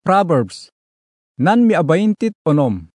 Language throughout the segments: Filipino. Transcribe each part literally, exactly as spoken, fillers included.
Proverbs, nan mi abaintit onom.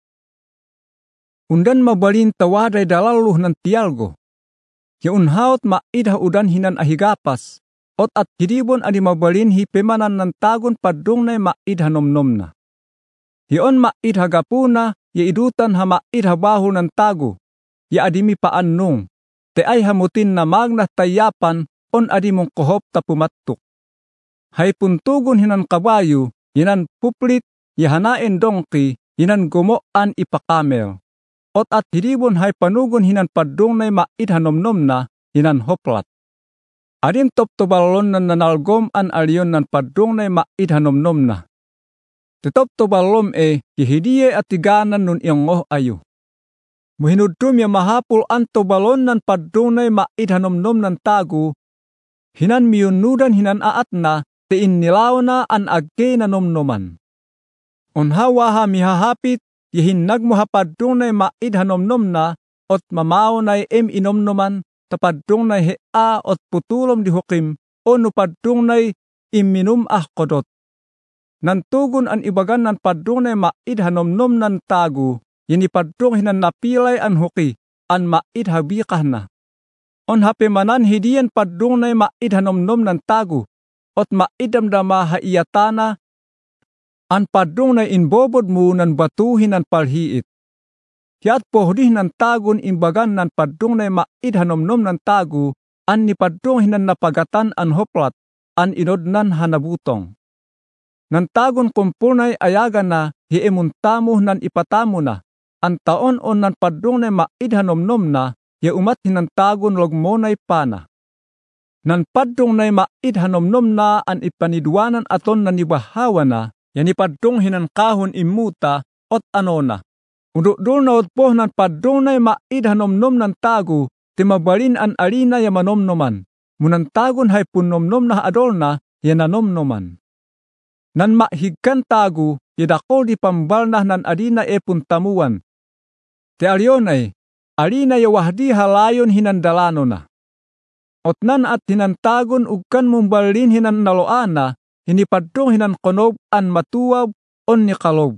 Undan mabalin tawaday dalaluh ng tialgo. Ya unhaot maidha udan hinan ahigapas, ot at hidibon adi mabalin hi pemanan ng tagon padung na maidha nomnom na. Hiyon maidha gapuna, ya idutan ha maidha baho ng tago, ya adimi paannong, te ay hamutin na magna tayapan, on adi mong kohop ta pumatuk. Hay puntugon hinan kabayo, yinan puplit, yahanaen dongki, yinan gumoan ipakamel. Ot at hidibon hay panugon hinan padung na maidha nomnom na, yinan hoplat. Adin top tobalon nan nanalgom an aliyon nan padung na maidha nomnom na. Tetop tobalom e, yihidiye at tiganan nun iyongoh ayo. Muhinudum ya mahapul an tobalon nan padung na maidha nomnom nan tago, hinan miyunudan hinan aat na, te innilaw na an agke na nomnoman. Onhawa ha mihahapit, yihin nagmuhapadung na maidha nomnom na, ot mamao na em inomnoman, tapadung na hea ot putulom di hukim, o nupadung na iminum ah kodot. Nantugon an ibagan nan padung na maidha nomnom nan tago, yinipadung hinan napilay an huki, an maidha bikah na. On hape manan hidiyan padung na maidha nomnom nan tago, ot maidam dama haiyatana, an padung na inbobod mo nan batuhin nan palhiit. Tiat pohdih nan tagon imbagan nan padung na maidha nomnom nan tago, an nipadung hinan napagatan an hoplat, an inodnan hanabutong. Nan tagon kumpulnay ayagan na hiemuntamo nan ipatamo na, an taon on nan padung na maidha nomnom na, ya umat hinan tagon logmonay pana. Nan padung na maidha nomnom na an ipanidwanan aton na nibahawa na, ya nipadung hinan kahon imuta, ot ano na. Undudul na utpoh nan padung na maidha nomnom nan tago, timabalin an alina ya manomnoman, munan tagon hay punnomnom na adol na, ya nanomnoman. Nan mahigkan tago, yadakol di pambalnah nan adina e puntamuan. Te alionay, alina ya wahdi halayon hinan dalano na. Otnan at hinan tagon ugkan mumbalin hinan naloana, hinipadong hinan konob an matuwab on ni kalob.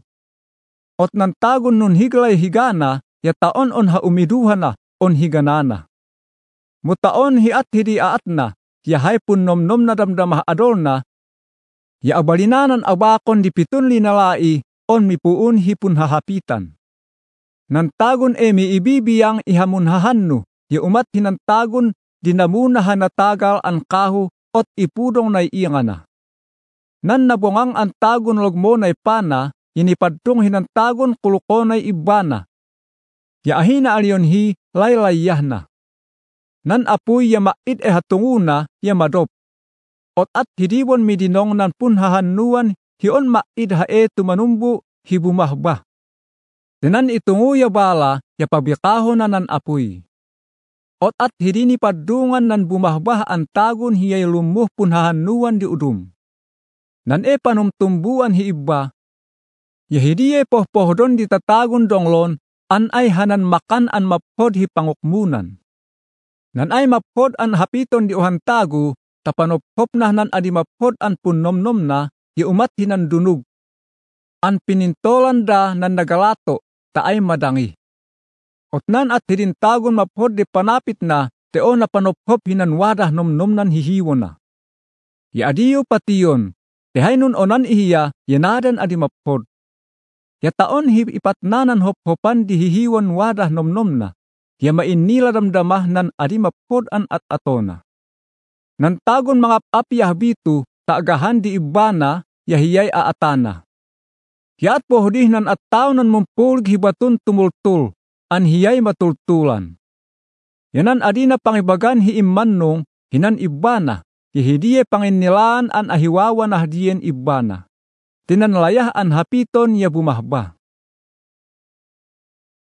Otnan tagon nun higlay higana, ya taon on haumiduha na on higanana. Mutaon hiat hidi aat na, ya hay punnomnom na damdamah adol na, ya abalinanan abakon di pitun linalai, on mipuun hipun hahapitan. Nantagon e mi ibibiyang ihamunhahanno, ya umat hinantagon dinamunahan na tagal an kaho, ot ipudong na iingana. Nan nabungang an tagon logmo na ipana, yinipadtong hinantagon kuluko na ibana. Ya ahina aliyon hi, laylayah na. Nan apoy ya mait e hatunguna, ya madop. Ot at hidibon midinong nan punhahanuan, hiyon mait hae tumanumbu, hibumahba. Denan itungu ya bala, ya pabikaho na nan apoy. Ot at hidini padungan nan bumahbah an tagon hiyay lumuh punhahanuan di udum. Nan e panumtumbuan hi iba, ya hidiye pohpohdon di tatagon donglon, an ay hanan makan an maphod hi pangukmunan. Nan ay maphod an hapiton di uhantago, tapanophop na nan adi maphod an punnomnom na, ya umat hinan dunug. An pinintolan da nan nagalato, taay madangi. Otnan at hidintagon maphod di panapit na, teo na panophop hinan wadah nomnom nan hihiwo na. Ya adiyo patiyon, tehay nun onan ihiya, yanadan adi maphod. Ya taon hi ipatnanan hop-hopan di hihiwan wadah nomnom na, ya mainila damdamah nan adi maphod an at atona. Nantagon mga apyah bitu, taagahan di ibana, yahiyay aatana. Yaat pohdih nan at tao nan mumpulg hibatun tumultul, an hiyay matultulan. Yanan adina pangibagan hi imannong, hinan ibana, yahidiye panginilaan an ahiwawa na hadiyen ibana. Tinanlayah an hapiton ya bumahba.